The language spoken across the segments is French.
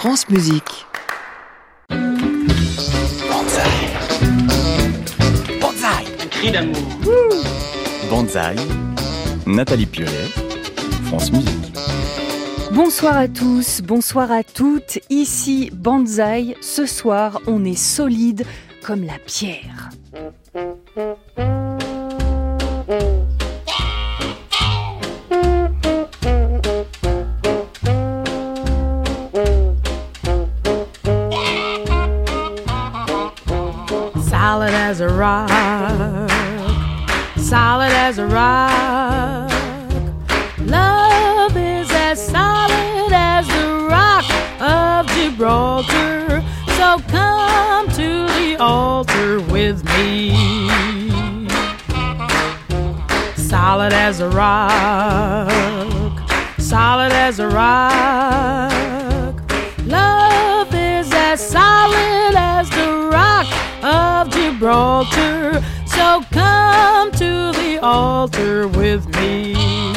France Musique. Banzai. Banzai. Un cri d'amour. Banzai. Nathalie Piolet. France Musique. Bonsoir à tous, bonsoir à toutes. Ici Banzai. Ce soir, on est solide comme la pierre. Solid as a rock, solid as a rock. Love is as solid as the rock of Gibraltar. So come to the altar with me. Solid as a rock, solid as a rock. Love is as solid as the rock of Gibraltar. So come to the altar with me.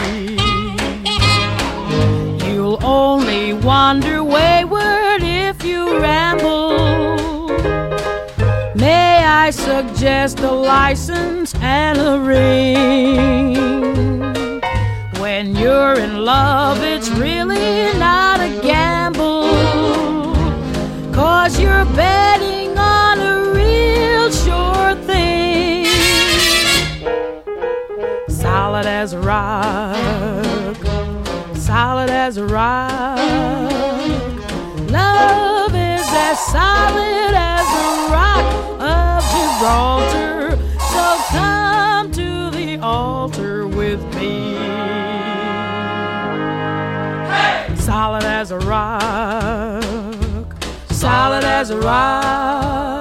You'll only wander wayward if you ramble. May I suggest a license and a ring? When you're in love, it's really not a gamble, 'cause you're betting on a real sure thing. Solid as a rock, solid as a rock. Love is as solid as the rock of Gibraltar. So come to the altar with me. Hey! Solid as a rock, solid as a rock.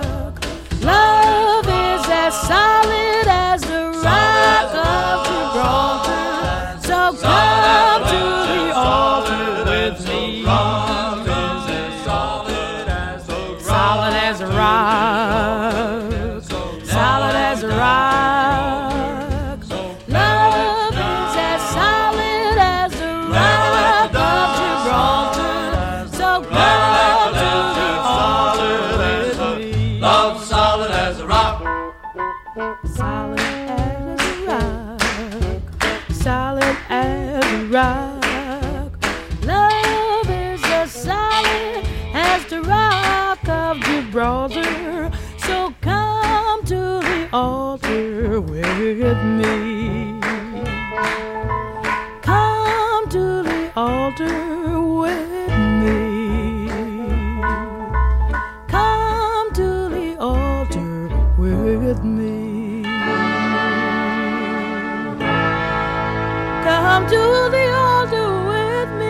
Love is as solid as the rock of Gibraltar. So come to the altar with me. Solid as a rock, solid as a rock. Love is as solid as the rock of Gibraltar. So come to the altar with me. Love solid as a rock. Solid as a rock, solid as a rock. Love is as solid as the rock of Gibraltar. So come to the altar with me. Come to the altar with me. Come to the altar with me. Come to the altar with me.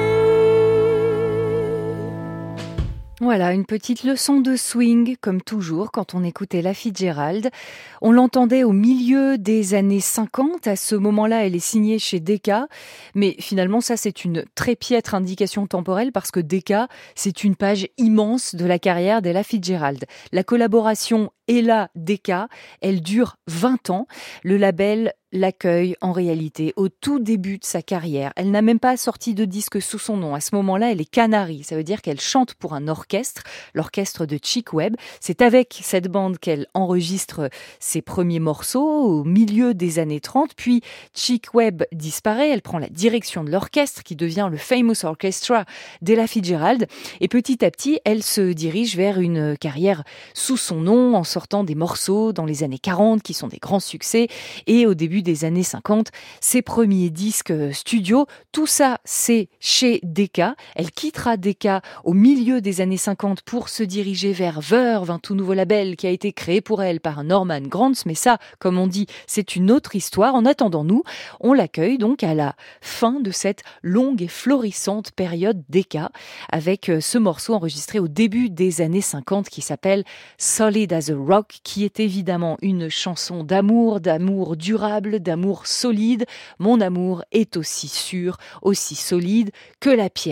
Voilà, une petite leçon de swing, comme toujours, quand on écoutait Ella Fitzgerald. On l'entendait au milieu des années 50. À ce moment-là, elle est signée chez Decca. Mais finalement, ça, c'est une très piètre indication temporelle parce que Decca, c'est une page immense de la carrière d'Ella Fitzgerald. La collaboration Ella-Decca, elle dure 20 ans. Le label l'accueille en réalité au tout début de sa carrière. Elle n'a même pas sorti de disque sous son nom. À ce moment-là, elle est canari. Ça veut dire qu'elle chante pour un orchestre, l'orchestre de Chick Webb. C'est avec cette bande qu'elle enregistre ses premiers morceaux au milieu des années 30. Puis Chick Webb disparaît. Elle prend la direction de l'orchestre qui devient le Famous Orchestra d'Ella Fitzgerald. Et petit à petit, elle se dirige vers une carrière sous son nom en sortant des morceaux dans les années 40 qui sont des grands succès. Et au début des années 50, ses premiers disques studio, tout ça c'est chez Decca. Elle quittera Decca au milieu des années 50 pour se diriger vers Verve, un tout nouveau label qui a été créé pour elle par Norman Granz, mais ça, comme on dit, c'est une autre histoire. En attendant, nous, on l'accueille donc à la fin de cette longue et florissante période Decca, avec ce morceau enregistré au début des années 50 qui s'appelle Solid as a Rock, qui est évidemment une chanson d'amour durable, d'amour solide. Mon amour est aussi sûr, aussi solide que la pierre.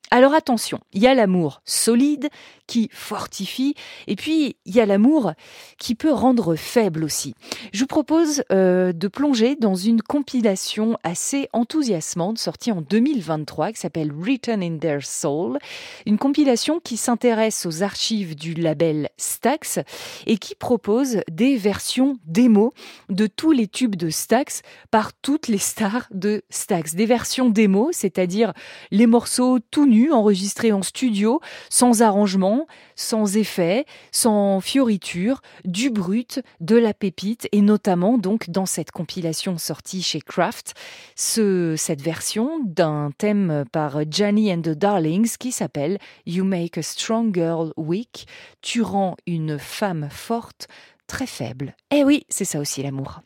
Alors attention, il y a l'amour solide qui fortifie et puis il y a l'amour qui peut rendre faible aussi. Je vous propose de plonger dans une compilation assez enthousiasmante sortie en 2023 qui s'appelle Written in Their Soul, une compilation qui s'intéresse aux archives du label Stax et qui propose des versions démo de tous les tubes de Stax par toutes les stars de Stax. Des versions démo, c'est-à-dire les morceaux tout nus enregistrés en studio, sans arrangement, sans effet, sans fioriture, du brut, de la pépite et notamment donc dans cette compilation sortie chez Kraft, cette version d'un thème par Janny and the Darlings qui s'appelle You Make a Strong Girl Weak, tu rends une femme forte très faible. Eh oui, c'est ça aussi l'amour.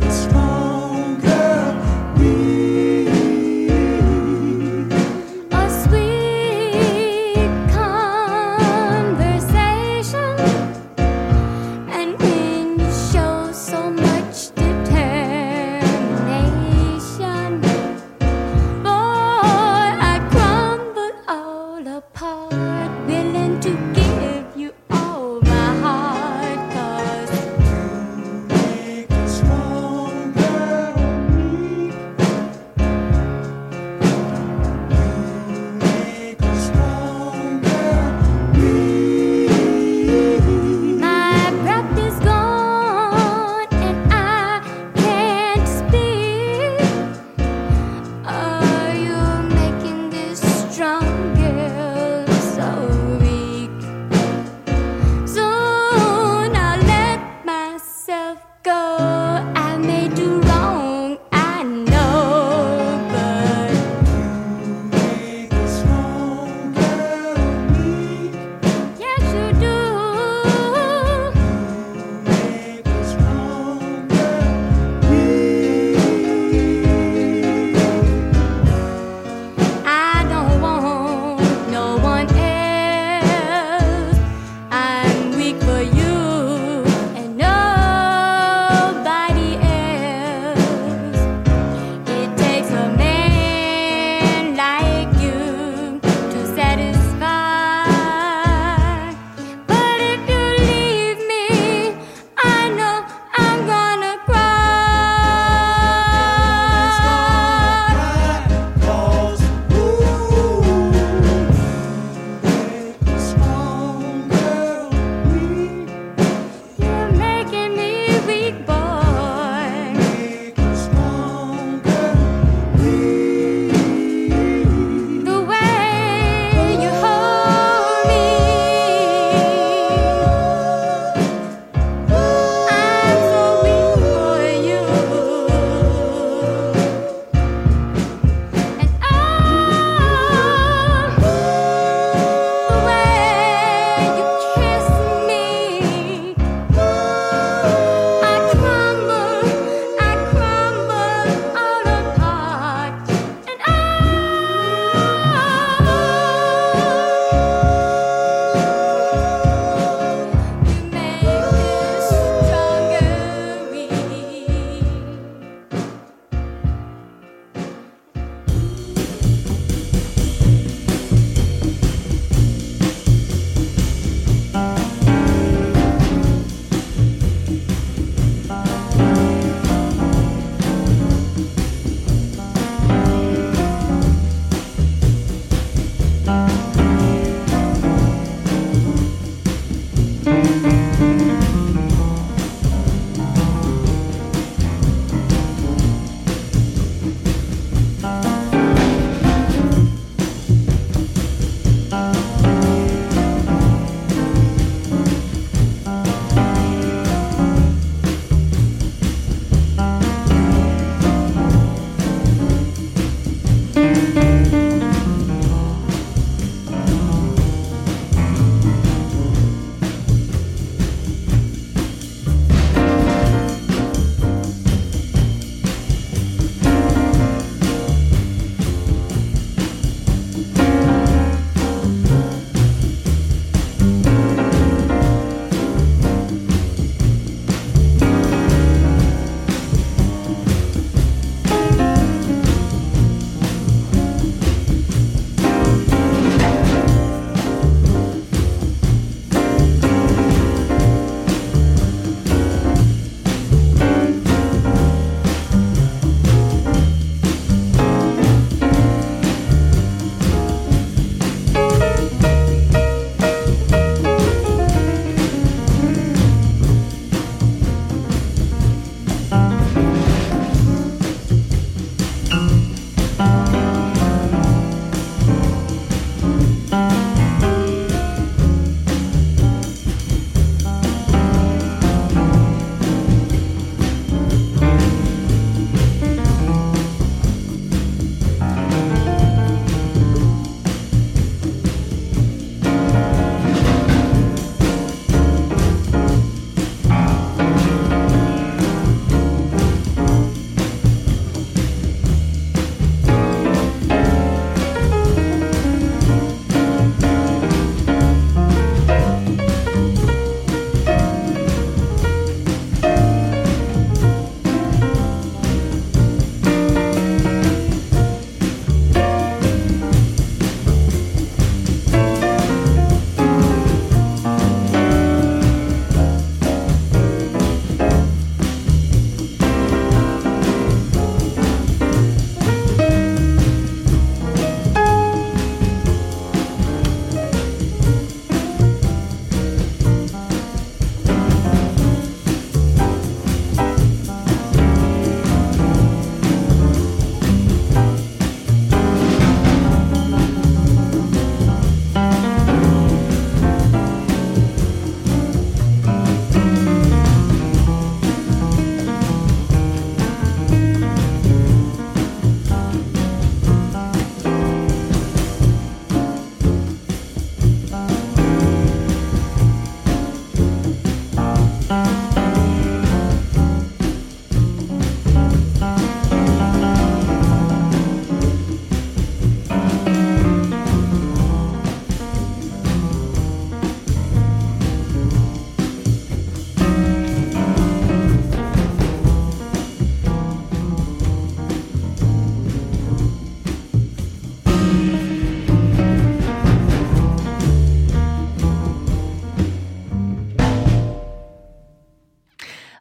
I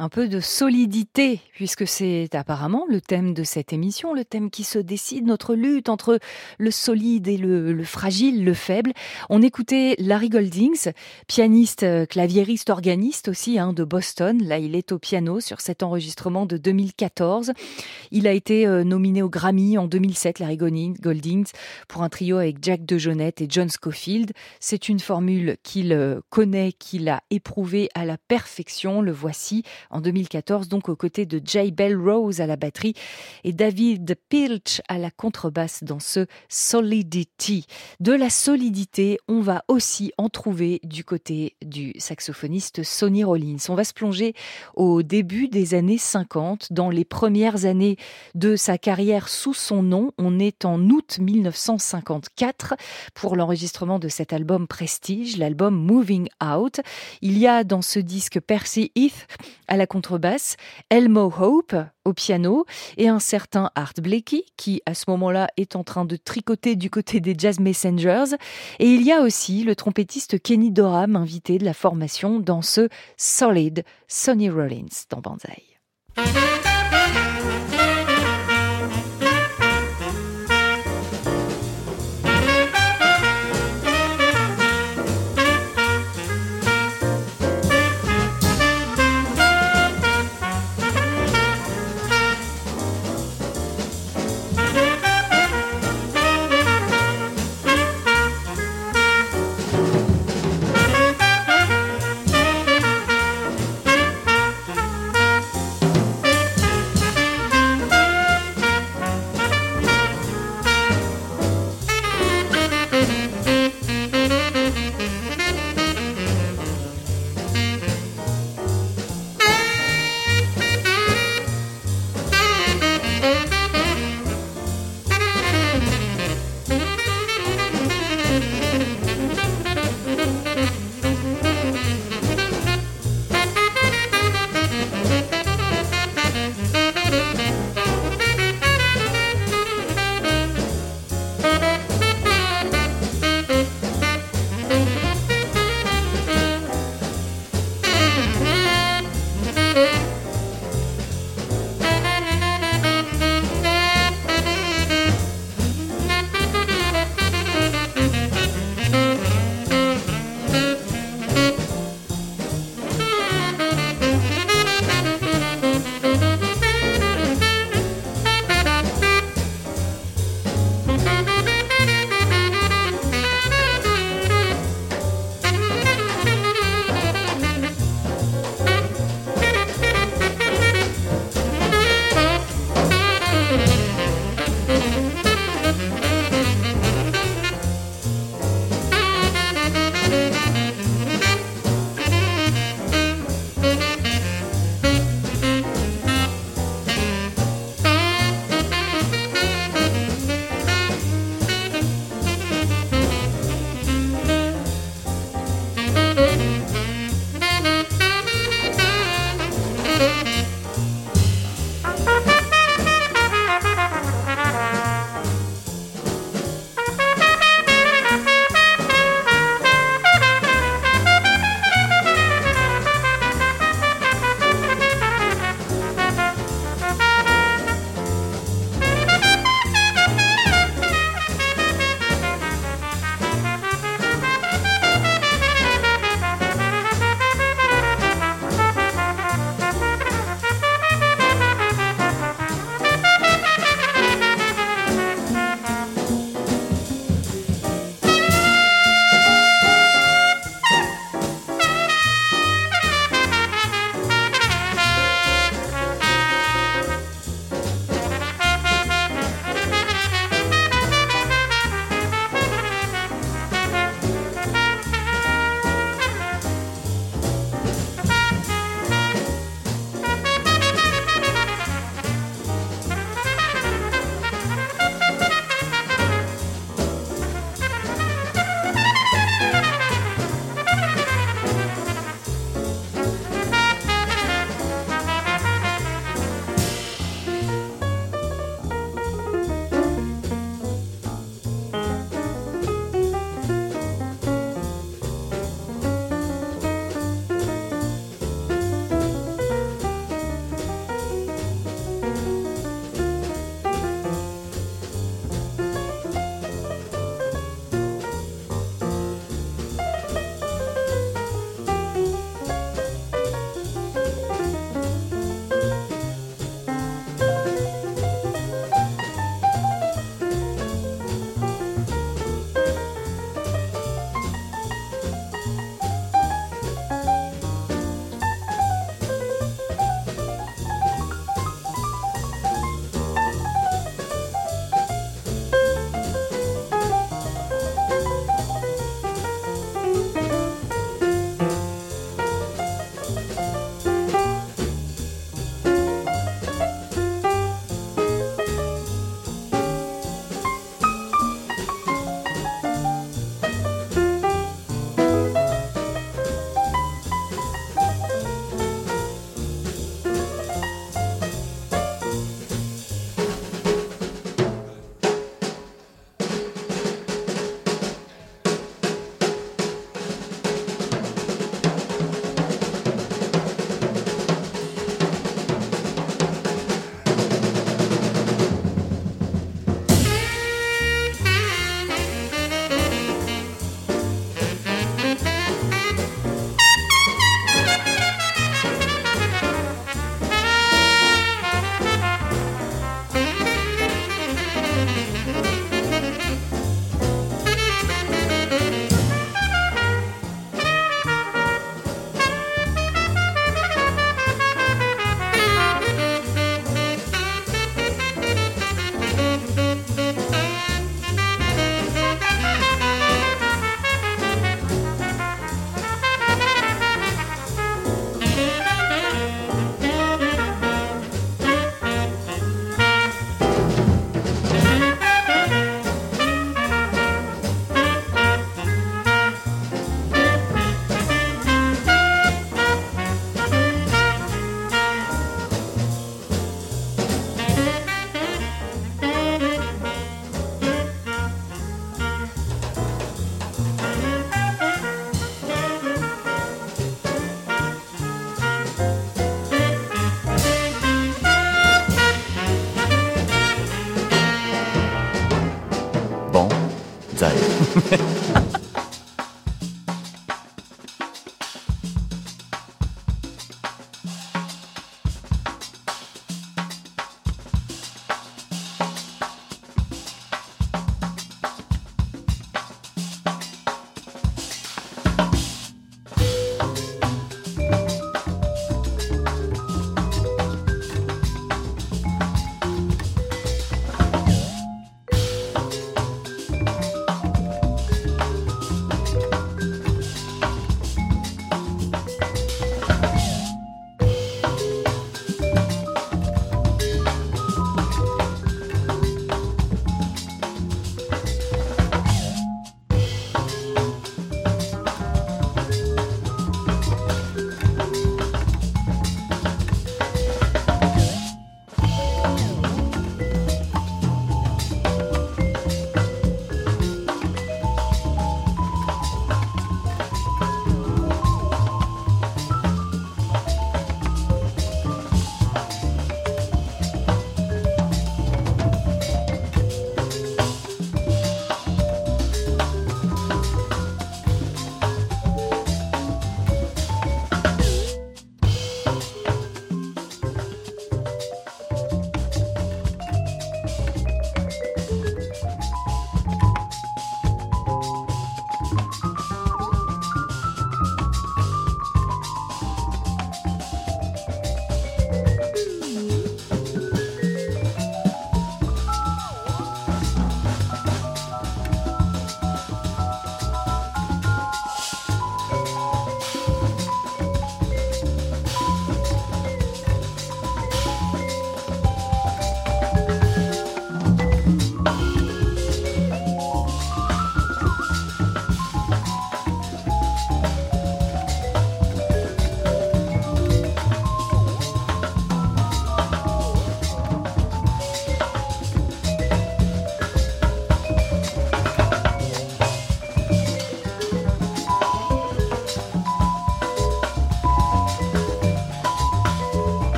Un peu de solidité, puisque c'est apparemment le thème de cette émission, le thème qui se décide, notre lutte entre le solide et le fragile, le faible. On écoutait Larry Goldings, pianiste, claviériste, organiste aussi de Boston. Là, il est au piano sur cet enregistrement de 2014. Il a été nominé au Grammy en 2007, Larry Goldings, pour un trio avec Jack DeJohnette et John Scofield. C'est une formule qu'il connaît, qu'il a éprouvée à la perfection. Le voici en 2014, donc aux côtés de Jay Bell Rose à la batterie et David Pilch à la contrebasse dans ce Solidity. De la solidité, on va aussi en trouver du côté du saxophoniste Sonny Rollins. On va se plonger au début des années 50, dans les premières années de sa carrière sous son nom. On est en août 1954 pour l'enregistrement de cet album Prestige, l'album Moving Out. Il y a dans ce disque Percy Heath à la contrebasse, Elmo Hope au piano et un certain Art Blakey qui à ce moment-là est en train de tricoter du côté des Jazz Messengers. Et il y a aussi le trompettiste Kenny Dorham, invité de la formation dans ce Solid, Sonny Rollins dans Banzai.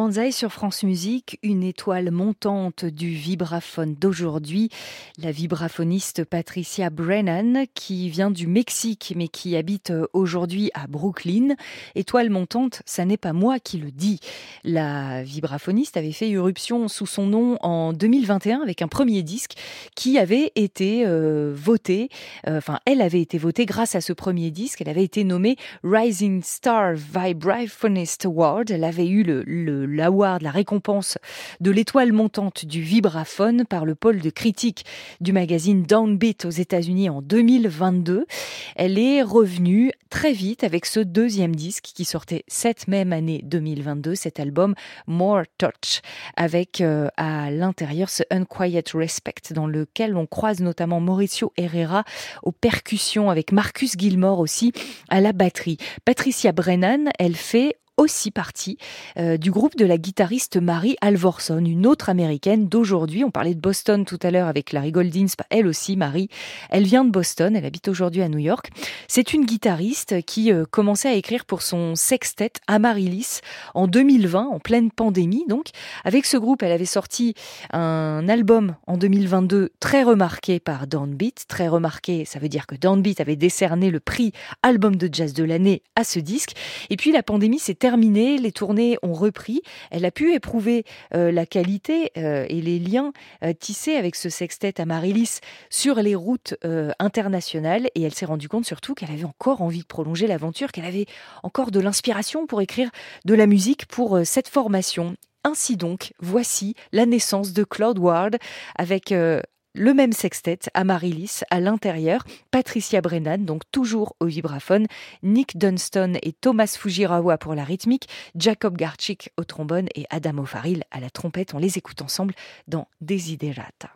Banzai sur France Musique, une étoile montante du vibraphone d'aujourd'hui, la vibraphoniste Patricia Brennan qui vient du Mexique mais qui habite aujourd'hui à Brooklyn. Étoile montante, ça n'est pas moi qui le dis. La vibraphoniste avait fait irruption sous son nom en 2021 avec un premier disque qui avait été voté, elle avait été votée grâce à ce premier disque. Elle avait été nommée Rising Star Vibraphonist Award. Elle avait eu l'award, la récompense de l'étoile montante du vibraphone par le pôle de critique du magazine Downbeat aux États-Unis en 2022. Elle est revenue très vite avec ce deuxième disque qui sortait cette même année 2022, cet album More Touch, avec à l'intérieur ce Unquiet Respect dans lequel on croise notamment Mauricio Herrera aux percussions avec Marcus Gilmore aussi à la batterie. Patricia Brennan, elle fait aussi partie du groupe de la guitariste Mary Alvorson, une autre américaine d'aujourd'hui. On parlait de Boston tout à l'heure avec Larry Goldings, elle aussi, Mary. Elle vient de Boston, elle habite aujourd'hui à New York. C'est une guitariste qui commençait à écrire pour son sextet Amaryllis en 2020, en pleine pandémie. Donc, avec ce groupe, elle avait sorti un album en 2022 très remarqué par Downbeat. Très remarqué, ça veut dire que Downbeat avait décerné le prix album de jazz de l'année à ce disque. Et puis, la pandémie s'est terminée, les tournées ont repris. Elle a pu éprouver la qualité et les liens tissés avec ce sextet Amaryllis sur les routes internationales, et elle s'est rendue compte surtout qu'elle avait encore envie de prolonger l'aventure, qu'elle avait encore de l'inspiration pour écrire de la musique pour cette formation. Ainsi donc, voici la naissance de Claude Ward avec le même sextet, Amaryllis, à l'intérieur, Patricia Brennan, donc toujours au vibraphone, Nick Dunston et Thomas Fujirawa pour la rythmique, Jacob Garczyk au trombone et Adam O'Farrill à la trompette. On les écoute ensemble dans Desiderata.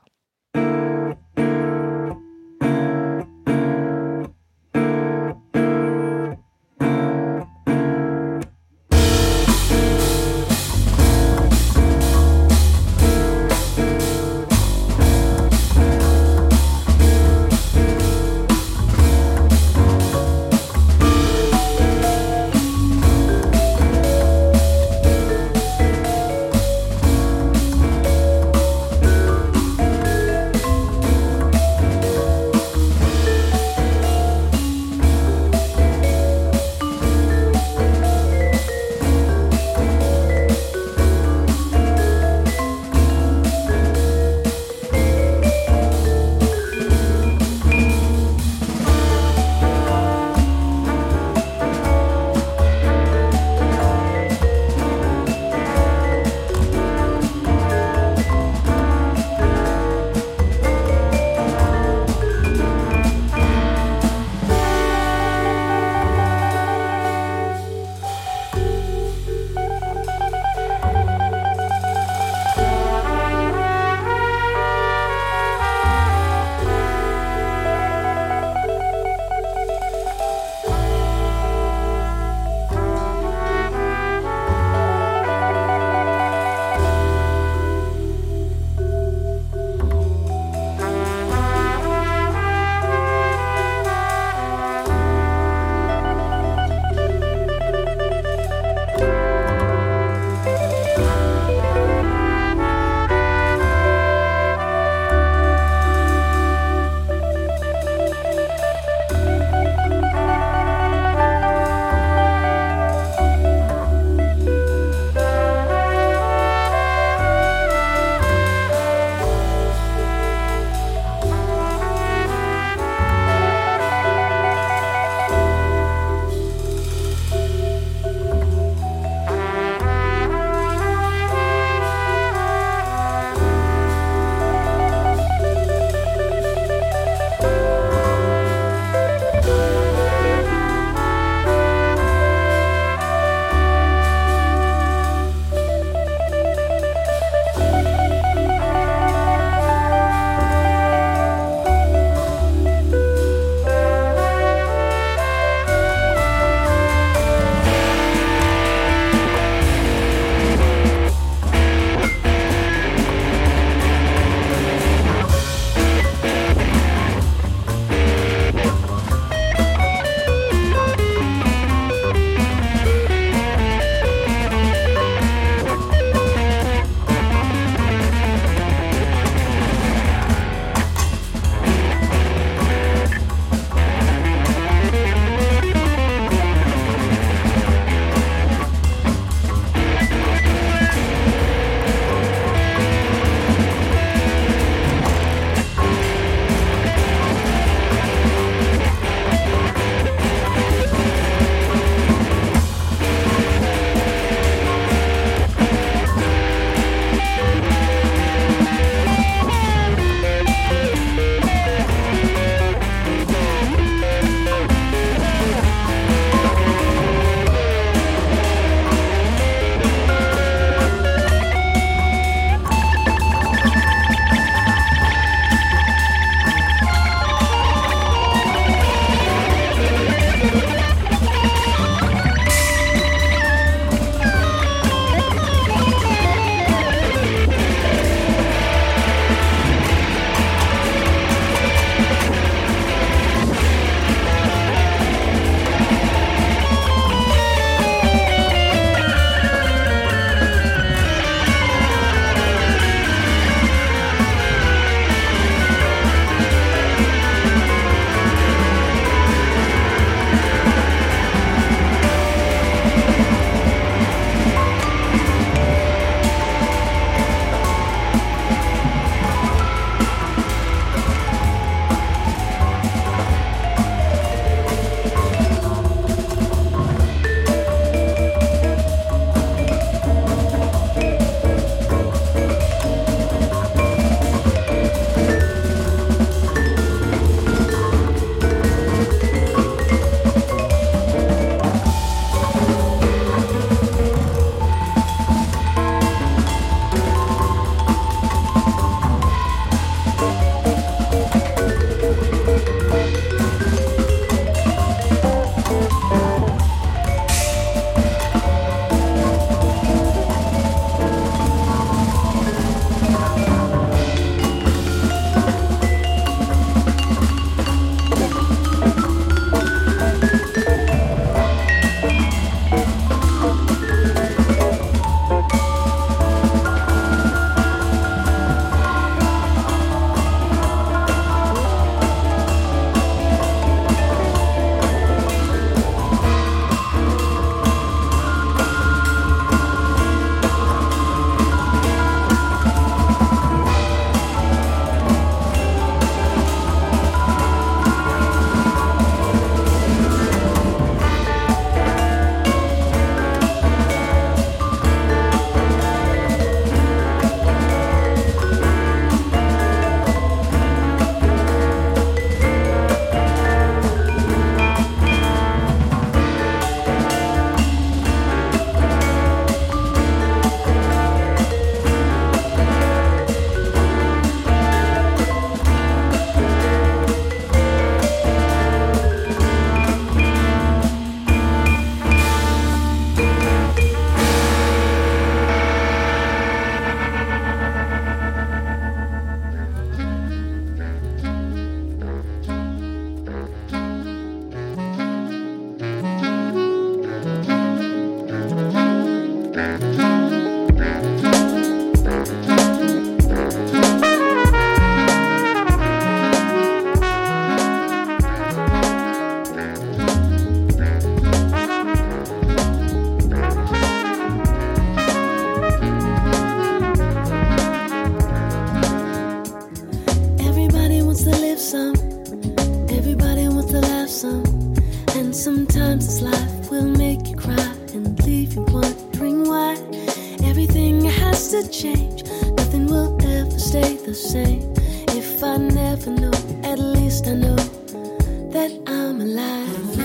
to change. Nothing will ever stay the same. If I never know, at least I know that I'm alive.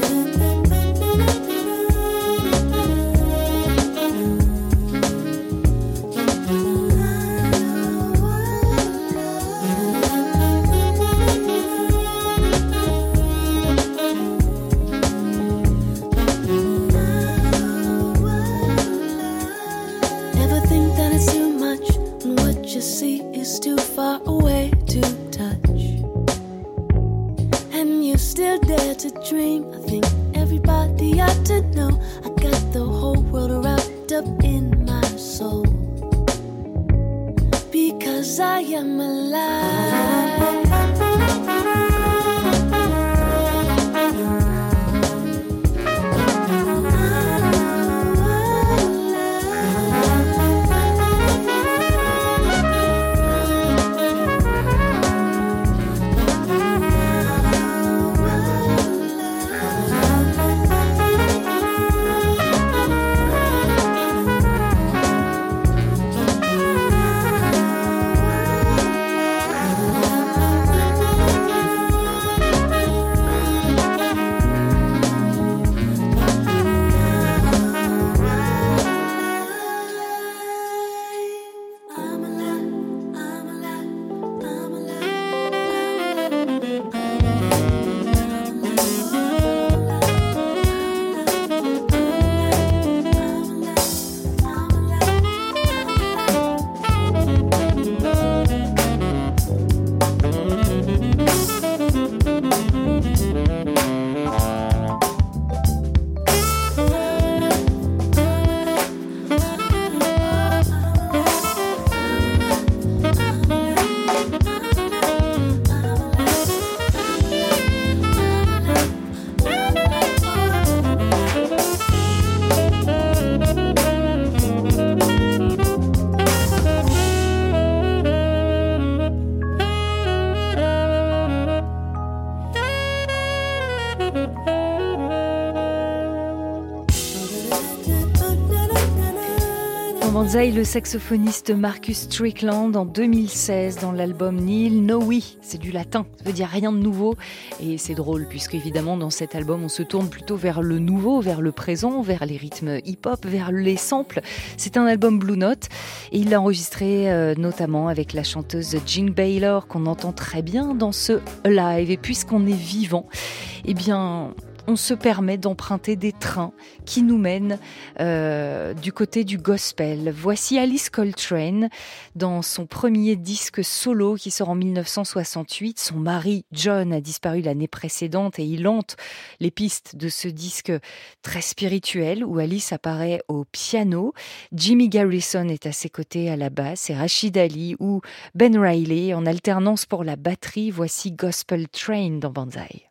Still dare to dream. I think everybody ought to know I got the whole world wrapped up in my soul, because I am alive. Banzai, le saxophoniste Marcus Strickland en 2016 dans l'album Nihil Novi. C'est du latin, ça veut dire rien de nouveau. Et c'est drôle puisque évidemment dans cet album on se tourne plutôt vers le nouveau, vers le présent, vers les rythmes hip-hop, vers les samples. C'est un album Blue Note et il l'a enregistré notamment avec la chanteuse Jean Baylor qu'on entend très bien dans ce live. Et puisqu'on est vivant, eh bien on se permet d'emprunter des trains qui nous mènent du côté du gospel. Voici Alice Coltrane dans son premier disque solo qui sort en 1968. Son mari John a disparu l'année précédente et il hante les pistes de ce disque très spirituel où Alice apparaît au piano. Jimmy Garrison est à ses côtés à la basse et Rachid Ali ou Ben Riley en alternance pour la batterie. Voici Gospel Train dans Banzai.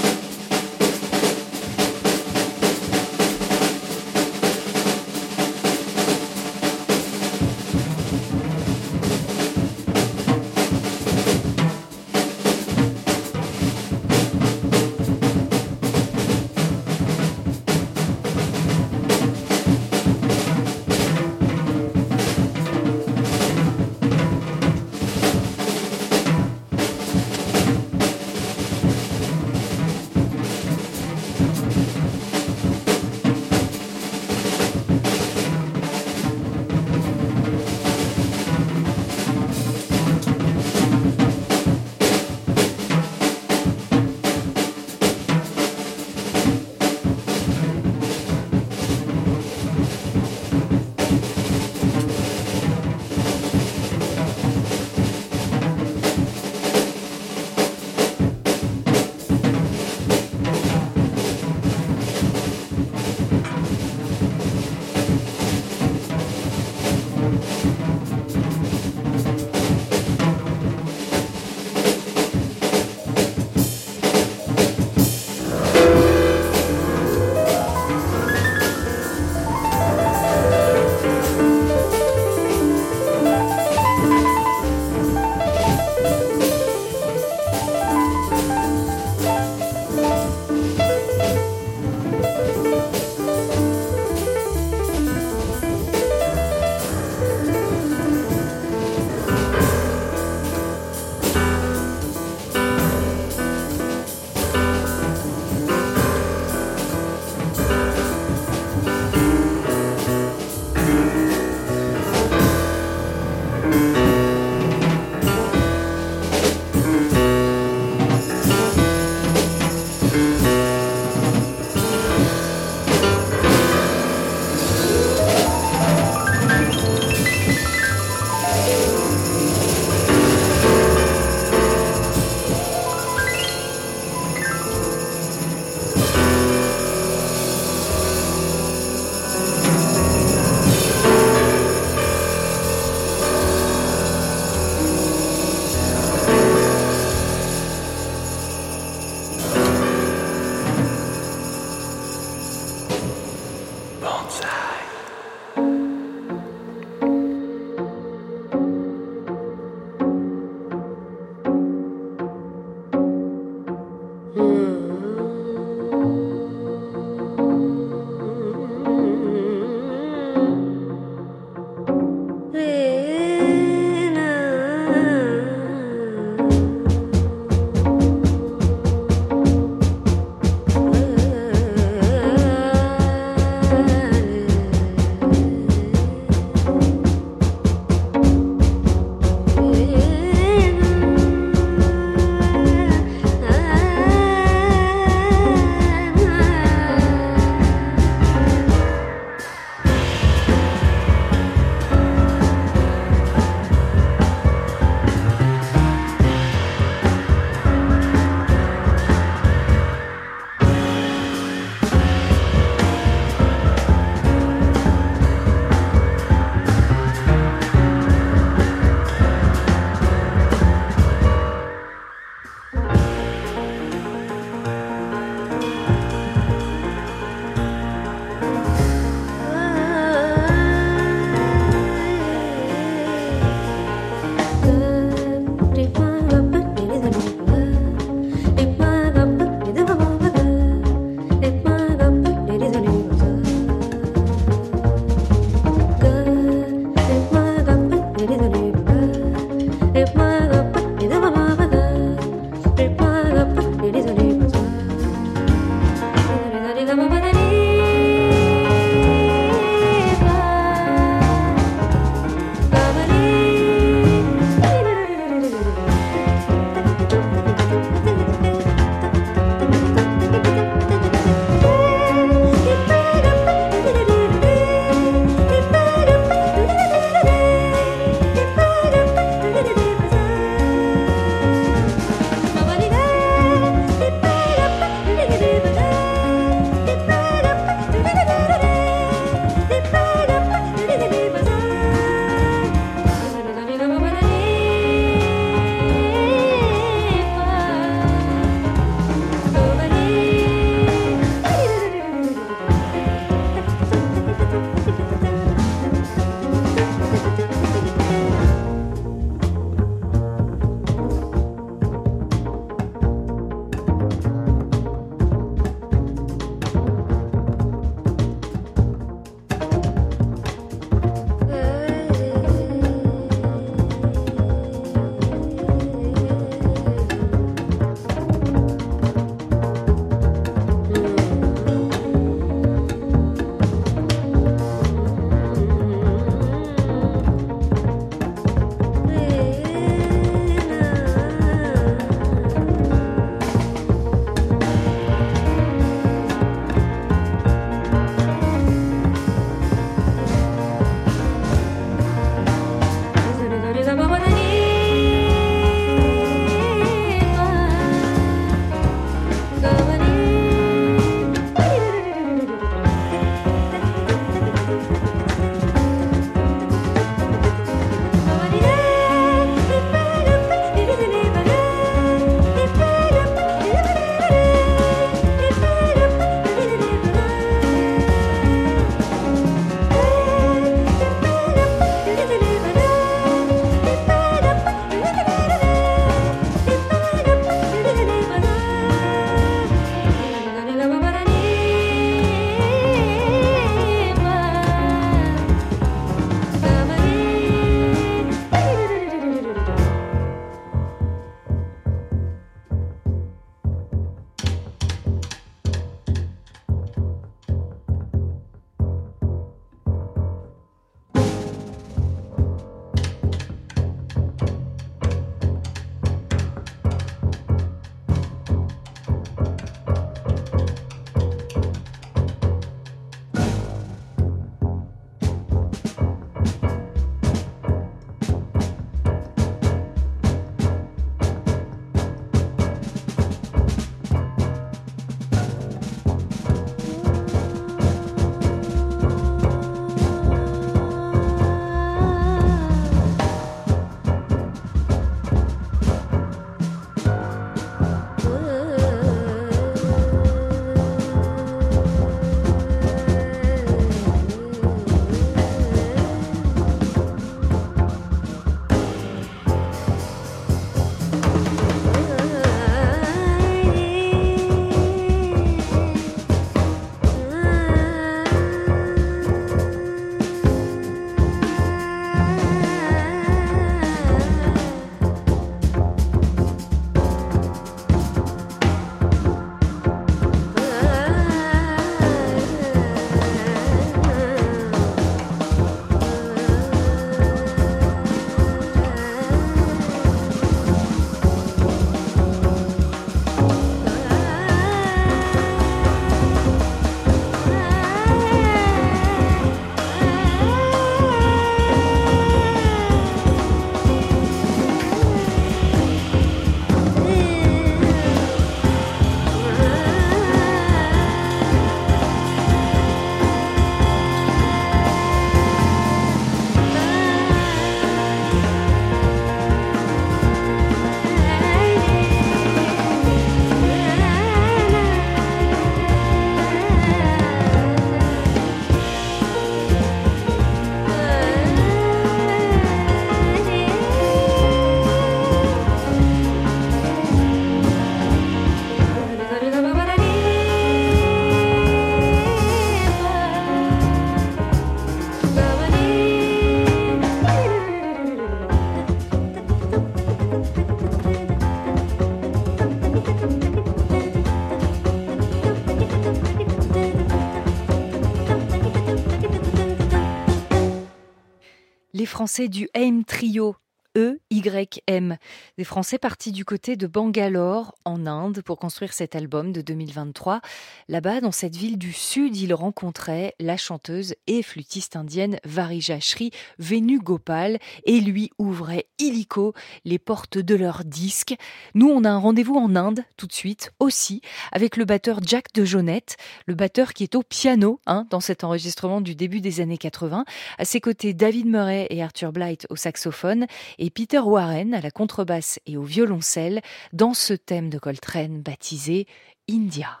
Les Français du AIM Trio. EYM, des Français partis du côté de Bangalore, en Inde, pour construire cet album de 2023. Là-bas, dans cette ville du Sud, ils rencontraient la chanteuse et flûtiste indienne Varijashri Venugopal et lui ouvraient illico les portes de leur disque. Nous, on a un rendez-vous en Inde, tout de suite, aussi, avec le batteur Jack de Jonette, le batteur qui est au piano dans cet enregistrement du début des années 80. À ses côtés, David Murray et Arthur Blight au saxophone, et Peter Warren à la contrebasse et au violoncelle dans ce thème de Coltrane baptisé India.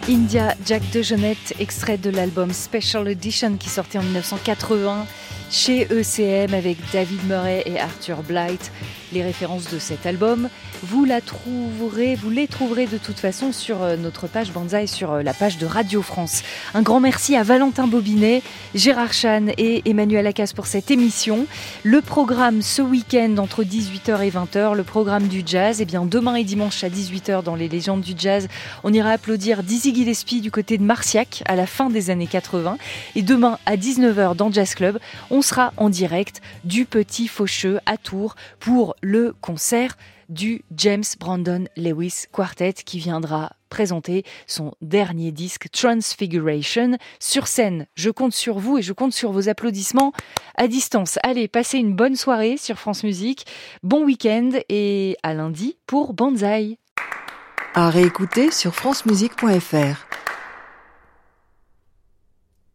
India, Jack DeJohnette, extrait de l'album Special Edition qui sortait en 1980 chez ECM avec David Murray et Arthur Blight. Les références de cet album, vous les trouverez de toute façon sur notre page Banzai, sur la page de Radio France. Un grand merci à Valentin Bobinet, Gérard Chan et Emmanuel Lacasse pour cette émission. Le programme ce week-end entre 18h et 20h, le programme du jazz. Et bien demain et dimanche à 18h dans les légendes du jazz, on ira applaudir Dizzy Gillespie du côté de Marciac à la fin des années 80. Et demain à 19h dans Jazz Club, on sera en direct du Petit Faucheux à Tours pour le concert du James Brandon Lewis Quartet qui viendra présenter son dernier disque Transfiguration sur scène. Je compte sur vous et je compte sur vos applaudissements à distance. Allez, passez une bonne soirée sur France Musique, bon week-end et à lundi pour Banzai. À réécouter sur francemusique.fr.